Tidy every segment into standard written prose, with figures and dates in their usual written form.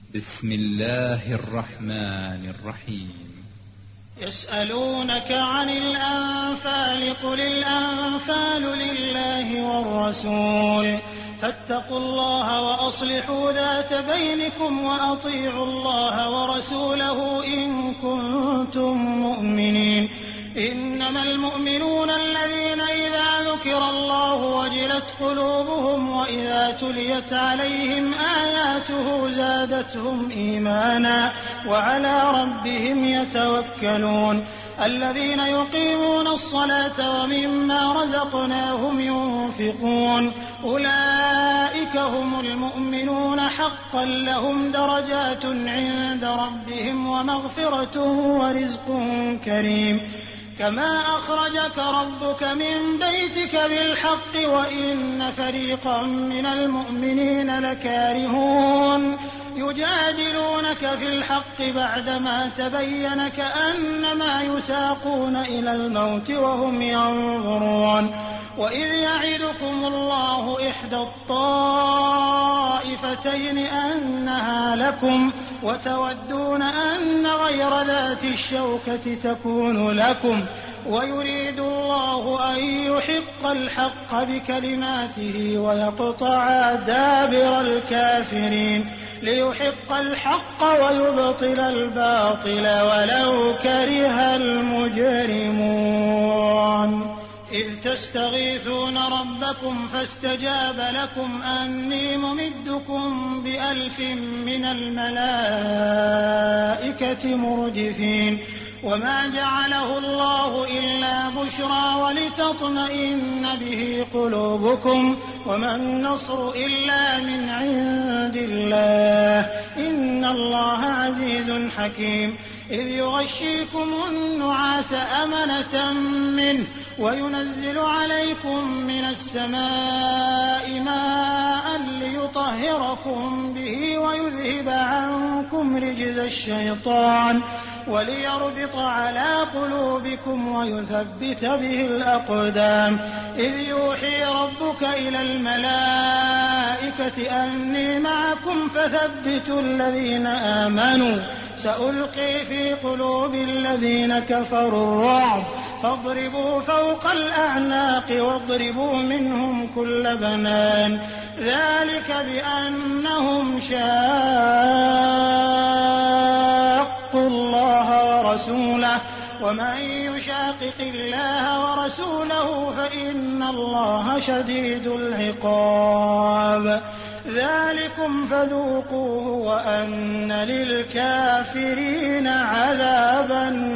بسم الله الرحمن الرحيم. يسألونك عن الأنفال قل الأنفال لله والرسول فاتقوا الله وأصلحوا ذات بينكم وأطيعوا الله ورسوله إن كنتم مؤمنين. إنما المؤمنون الذين إذا ذكر الله وجلت قلوبهم وإذا تليت عليهم آياته زادتهم إيمانا وعلى ربهم يتوكلون. الذين يقيمون الصلاة ومما رزقناهم ينفقون أولئك هم المؤمنون حقا لهم درجات عند ربهم ومغفرة ورزق كريم. كما أخرجك ربك من بيتك بالحق وإن فريقا من المؤمنين لكارهون يجادلونك في الحق بعدما تبين كأنما يساقون إلى الموت وهم ينظرون. وإذ يعدكم الله إحدى الطائفتين أنها لكم وتودون أن غير ذات الشوكة تكون لكم ويريد الله أن يحق الحق بكلماته ويقطع دابر الكافرين ليحق الحق ويبطل الباطل ولو كره المجرمون. إذ تستغيثون ربكم فاستجاب لكم أني ممدكم ب1000 من الملائكة مردفين. وما جعله الله إلا بشرى ولتطمئن به قلوبكم وما النصر إلا من عند الله إن الله عزيز حكيم. إذ يغشيكم النعاس أمنة منه وينزل عليكم من السماء ماء ليطهركم به ويذهب عنكم رجز الشيطان وليربط على قلوبكم ويثبت به الأقدام. إذ يوحي ربك إلى الملائكة أني معكم فثبتوا الذين آمنوا سألقي في قلوب الذين كفروا الرعب فاضربوا فوق الأعناق واضربوا منهم كل بنان. ذلك بأنهم شاقوا الله ورسوله ومن يشاقق الله ورسوله فإن الله شديد العقاب. ذلكم فذوقوه وأن للكافرين عذاب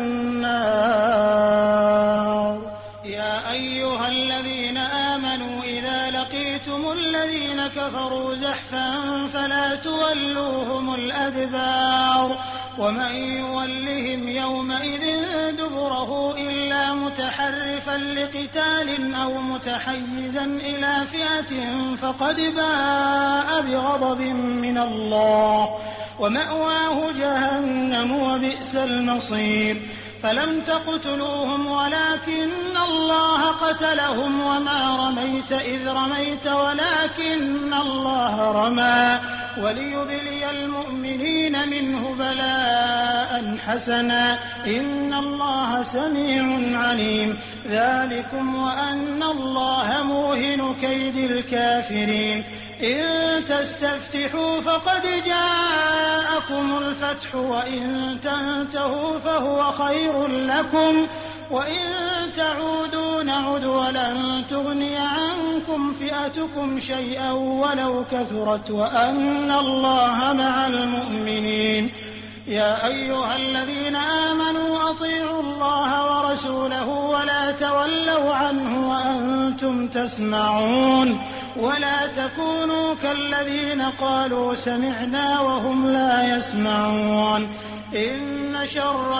النار. يا أيها الذين آمنوا إذا لقيتم الذين كفروا زحفا فلا تولوهم الأدبار ومن يولهم يومئذ دبره إلا متحرفا لقتال أو متحيزا إلى فئة فقد باء بغضب من الله ومأواه جهنم وبئس المصير. فلم تقتلوهم ولكن الله قتلهم وما رميت إذ رميت ولكن الله رمى وليبلي المؤمنين منه بلاء حسنا إن الله سميع عليم. ذلكم وأن الله موهن كيد الكافرين. إن تستفتحوا فقد جاءكم الفتح وإن تنتهوا فهو خير لكم وإن تعودوا نعد ولن تغني عنكم فئتكم شيئا ولو كثرت وأن الله مع المؤمنين. يا أيها الذين آمنوا أطيعوا الله ورسوله ولا تولوا عنه وأنتم تسمعون ولا تكونوا كالذين قالوا سمعنا وهم لا يسمعون. إن شر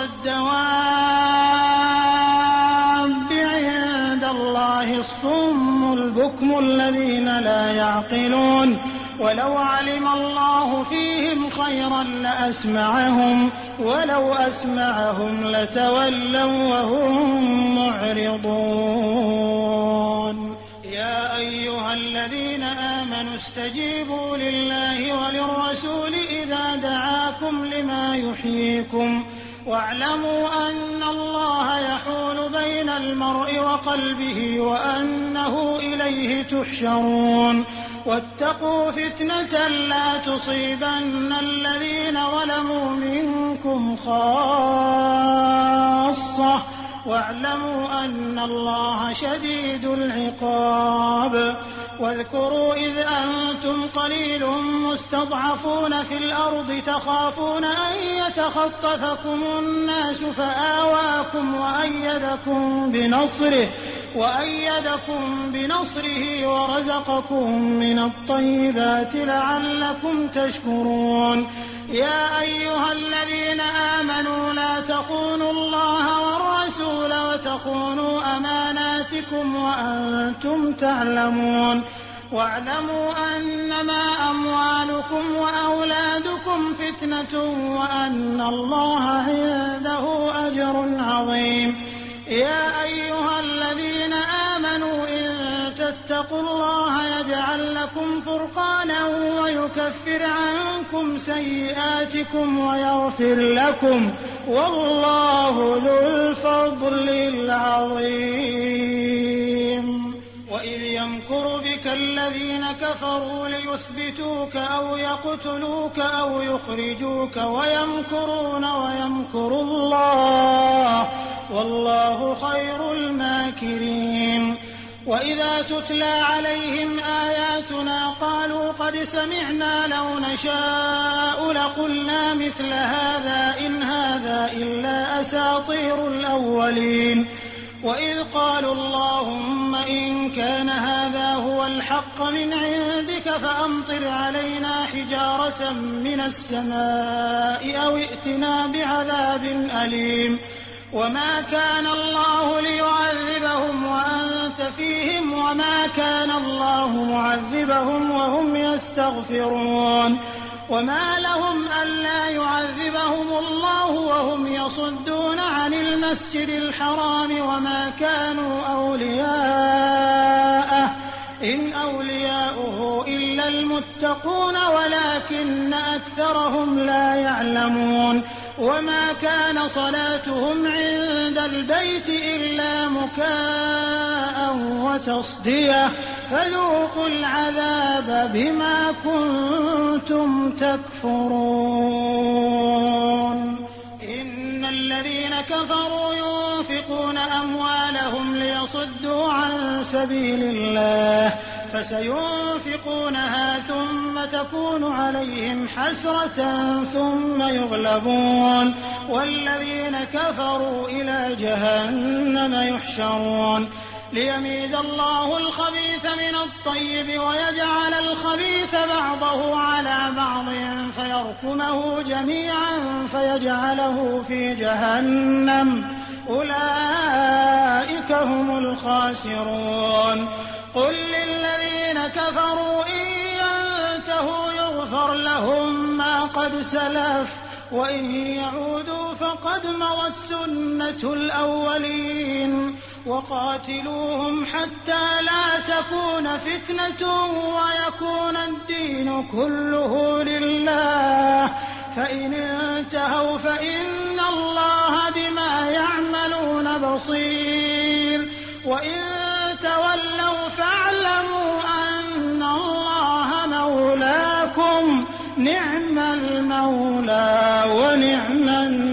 الدواب عند الله الصم البكم الذين لا يعقلون. ولو علم الله فيهم خيرا لأسمعهم ولو أسمعهم لتولوا وهم معرضون. يا أيها الذين آمنوا استجيبوا لله وللرسول إذا دعاكم لكم لما يحييكم واعلموا أن الله يحول بين المرء وقلبه وأنه إليه تحشرون واتقوا فتنة لا تصيبن الذين ظلموا منكم خاصة واعلموا أن الله شديد العقاب واذكروا إذ أنتم قليل مستضعفون في الأرض تخافون أن يتخطفكم الناس فآواكم وأيدكم بنصره ورزقكم من الطيبات لعلكم تشكرون يا أيها الذين آمنوا لا تخونوا الله والرسول وتخونوا أماناتكم وأنتم تعلمون واعلموا أنما أموالكم وأولادكم فتنة وأن الله عنده أجر عظيم يا أيها الذين آمنوا إن تتقوا الله يجعل لكم فرقانا ويكفر عنكم سيئاتكم ويغفر لكم والله ذو الفضل العظيم وإذ يمكر بك الذين كفروا ليثبتوك أو يقتلوك أو يخرجوك ويمكرون ويمكر الله والله خير الماكرين وإذا تتلى عليهم آياتنا قالوا قد سمعنا لو نشاء لقلنا مثل هذا إن هذا إلا أساطير الأولين وإذ قالوا اللهم إن كان هذا هو الحق من عندك فأمطر علينا حجارة من السماء أو ائتنا بعذاب أليم وما كان الله ليعذبهم وأنت فيهم وما كان الله معذبهم وهم يستغفرون وما لهم ألا يعذبهم الله وهم يصدون عن المسجد الحرام وما كانوا أولياءه إن أولياؤه إلا المتقون ولكن أكثرهم لا يعلمون وما كان صلاتهم عند البيت إلا مكاء وتصدية فذوقوا العذاب بما كنتم تكفرون إن الذين كفروا ينفقون أموالهم ليصدوا عن سبيل الله فسينفقونها ثم تكون عليهم حسرة ثم يغلبون والذين كفروا إلى جهنم يحشرون ليميز الله الخبيث من الطيب ويجعل الخبيث بعضه على بعض فيركمه جميعا فيجعله في جهنم أولئك هم الخاسرون قل للذين كفروا إن ينتهوا يغفر لهم ما قد سلف وإن يعودوا فقد مضت سنة الأولين وقاتلوهم حتى لا تكون فتنة ويكون الدين كله لله فإن انتهوا فإن الله بما يعملون بصير وإن تولوا فاعلموا أن الله مولاكم نعم المولى ونعم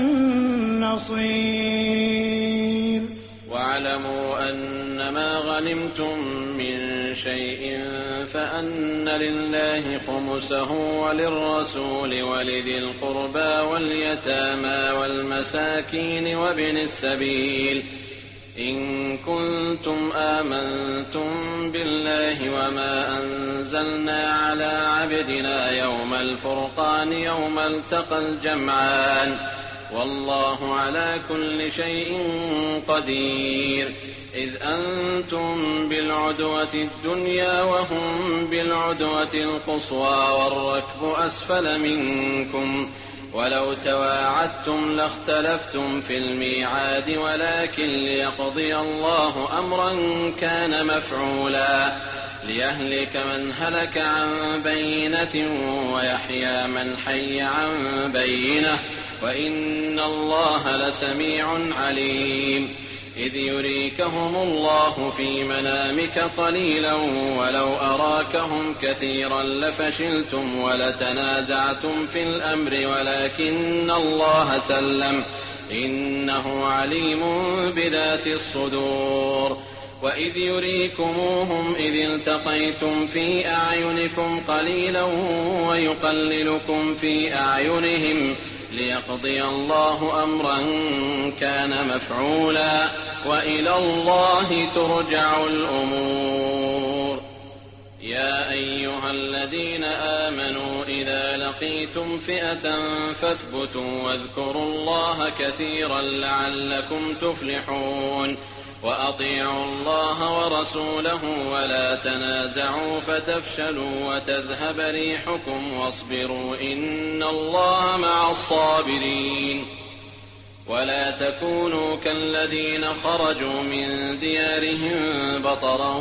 النصير واعلموا أنما غنمتم من شيء فأن لله خمسه وللرسول ولذي القربى واليتامى والمساكين وابن السبيل إن كنتم آمنتم بالله وما أنزلنا على عبدنا يوم الفرقان يوم التقى الجمعان والله على كل شيء قدير إذ أنتم بالعدوة الدنيا وهم بالعدوة القصوى والركب أسفل منكم ولو تواعدتم لاختلفتم في الميعاد ولكن ليقضي الله أمرا كان مفعولا ليهلك من هلك عن بينة ويحيى من حي عن بينة وإن الله لسميع عليم. إذ يريكهم الله في منامك قليلا ولو أراكهم كثيرا لفشلتم ولتنازعتم في الأمر ولكن الله سلم إنه عليم بذات الصدور. وإذ يريكموهم إذ التقيتم في أعينكم قليلا ويقللكم في أعينهم ليقضي الله أمرا كان مفعولا وإلى الله ترجع الأمور. يا أيها الذين آمنوا إذا لقيتم فئة فاثبتوا واذكروا الله كثيرا لعلكم تفلحون. وأطيعوا الله ورسوله ولا تنازعوا فتفشلوا وتذهب ريحكم واصبروا إن الله مع الصابرين. ولا تكونوا كالذين خرجوا من ديارهم بطرا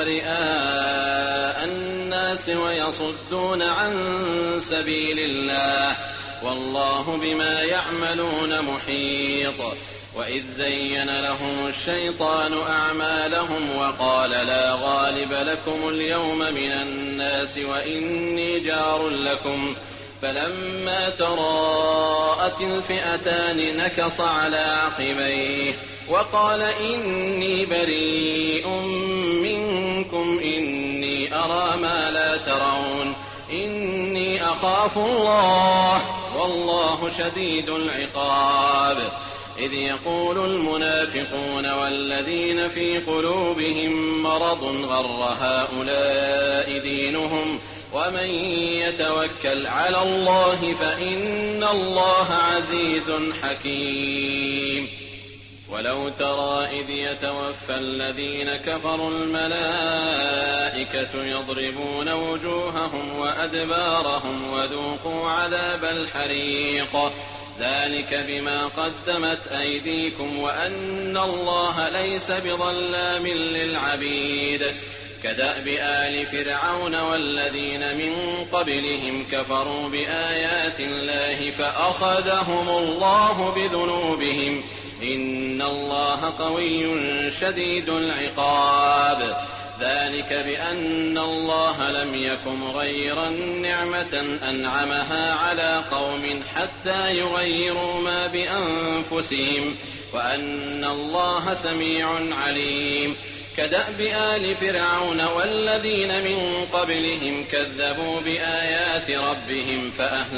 ورئاء الناس ويصدون عن سبيل الله والله بما يعملون محيط. وإذ زين لهم الشيطان أعمالهم وقال لا غالب لكم اليوم من الناس وإني جار لكم فلما تراءت الفئتان نكص على عقبيه وقال إني بريء منكم إني أرى ما لا ترون إني أخاف الله والله شديد العقاب. إذ يقول المنافقون والذين في قلوبهم مرض غر هؤلاء دينهم ومن يتوكل على الله فإن الله عزيز حكيم. ولو ترى إذ يتوفى الذين كفروا الملائكة يضربون وجوههم وأدبارهم وذوقوا عذاب الحريق ذلك بما قدمت أيديكم وأن الله ليس بظلام للعبيد. كدأب آل فرعون والذين من قبلهم كفروا بآيات الله فأخذهم الله بذنوبهم إن الله قوي شديد العقاب. ذلك بأن الله لم يكن مغيرا نعمة أنعمها على قوم حتى يغيروا ما بأنفسهم وأن الله سميع عليم. كدأب آل فرعون والذين من قبلهم كذبوا بآيات ربهم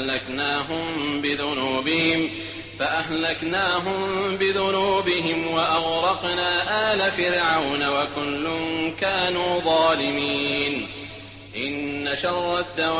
فأهلكناهم بذنوبهم وأغرقنا آل فرعون وكل كانوا ظالمين. إن شر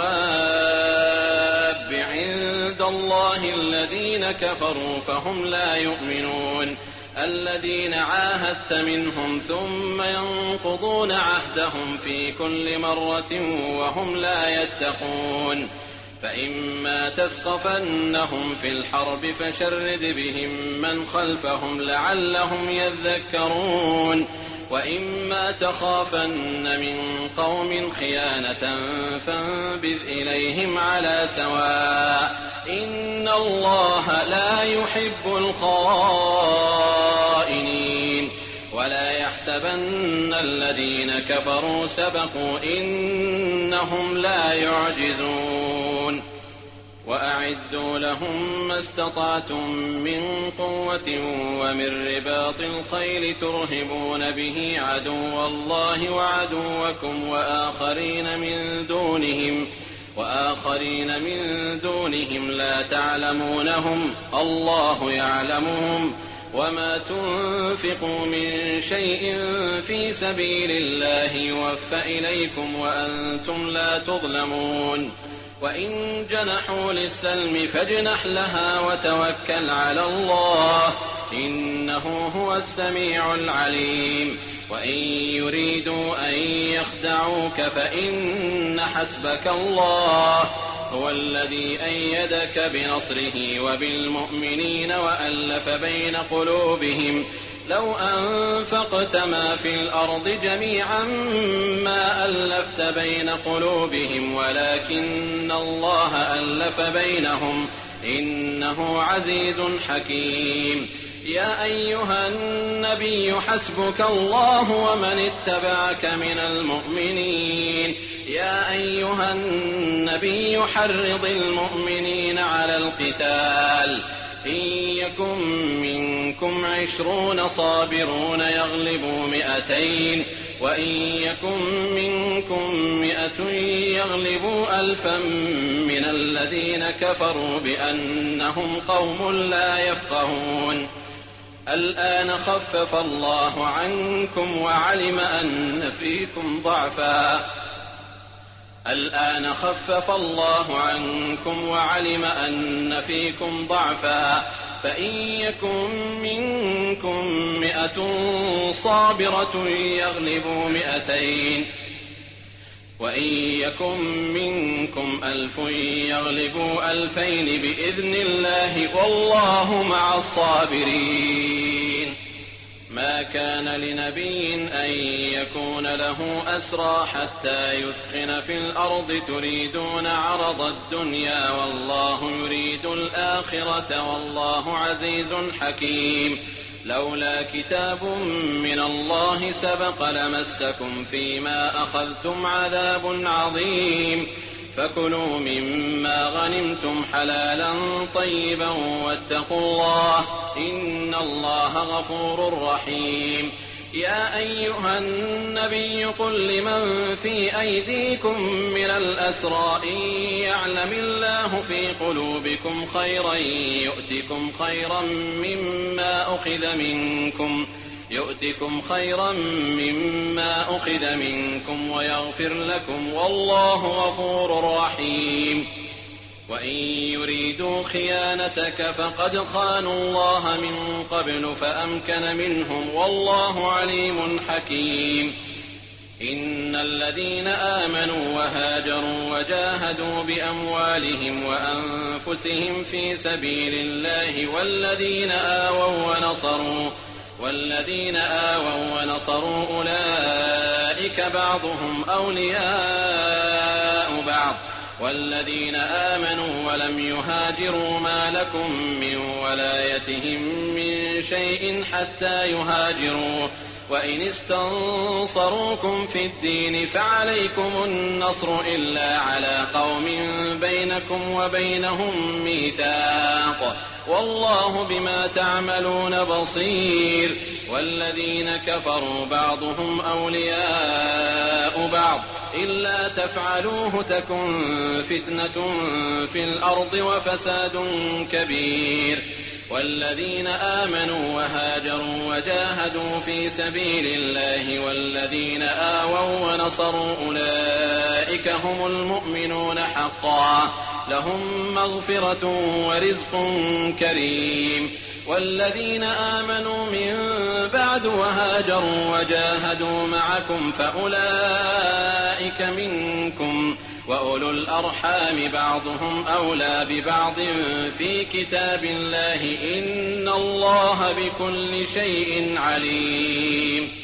الدواب عند الله الذين كفروا فهم لا يؤمنون الذين عاهدت منهم ثم ينقضون عهدهم في كل مرة وهم لا يتقون. فإما تثقفنهم في الحرب فشرد بهم من خلفهم لعلهم يذكرون. وإما تخافن من قوم خيانة فانبذ إليهم على سواء إن الله لا يحب الخائنين. ولا يحسبن الذين كفروا سبقوا إنهم لا يعجزون. وأعدوا لهم ما استطعتم من قوة ومن رباط الخيل ترهبون به عدو الله وعدوكم وآخرين من دونهم لا تعلمونهم الله يعلمهم. وما تنفقوا من شيء في سبيل الله يوفى إليكم وأنتم لا تظلمون. وإن جنحوا للسلم فاجنح لها وتوكل على الله إنه هو السميع العليم. وإن يريدوا أن يخدعوك فإن حسبك الله هو الذي أيدك بنصره وبالمؤمنين وألف بين قلوبهم لو أنفقت ما في الأرض جميعا ما ألفت بين قلوبهم ولكن الله ألف بينهم إنه عزيز حكيم. يا أيها النبي حسبك الله ومن اتبعك من المؤمنين. يا أيها النبي حرض المؤمنين على القتال إن يكن منكم 20 صابرون يغلبوا 200 وإن يكن منكم 100 يغلبوا 1000 من الذين كفروا بأنهم قوم لا يفقهون. الآن خفف الله عنكم وعلم أن فيكم ضعفا فإن يكن منكم 100 صابرة يغلبوا 200 وإن يكن منكم 1000 يغلبوا 2000 بإذن الله والله مع الصابرين. ما كان لنبي أن يكون له أسرى حتى يثخن في الأرض تريدون عرض الدنيا والله يريد الآخرة والله عزيز حكيم. لولا كتاب من الله سبق لمسكم فيما أخذتم عذاب عظيم. فكلوا مما غنمتم حلالا طيبا واتقوا الله إن الله غفور رحيم. يا أيها النبي قل لمن في أيديكم من الأسرى إن يعلم الله في قلوبكم خيرا يؤتكم خيرا مما أخذ منكم ويغفر لكم والله غفور رحيم. وإن يريدوا خيانتك فقد خانوا الله من قبل فأمكن منهم والله عليم حكيم. إن الذين آمنوا وهاجروا وجاهدوا بأموالهم وأنفسهم في سبيل الله والذين آووا ونصروا أولئك بعضهم أولياء بعض والذين آمنوا ولم يهاجروا ما لكم من ولايتهم من شيء حتى يهاجروا وإن استنصروكم في الدين فعليكم النصر إلا على قوم بينكم وبينهم ميثاق والله بما تعملون بصير. والذين كفروا بعضهم أولياء بعض إلا تفعلوه تكن فتنة في الأرض وفساد كبير. والذين آمنوا وهاجروا وجاهدوا في سبيل الله والذين آووا ونصروا أولئك هم المؤمنون حقا لهم مغفرة ورزق كريم. والذين آمنوا من بعد وهاجروا وجاهدوا معكم فأولئك منكم وأولو الأرحام بعضهم أولى ببعض في كتاب الله إن الله بكل شيء عليم.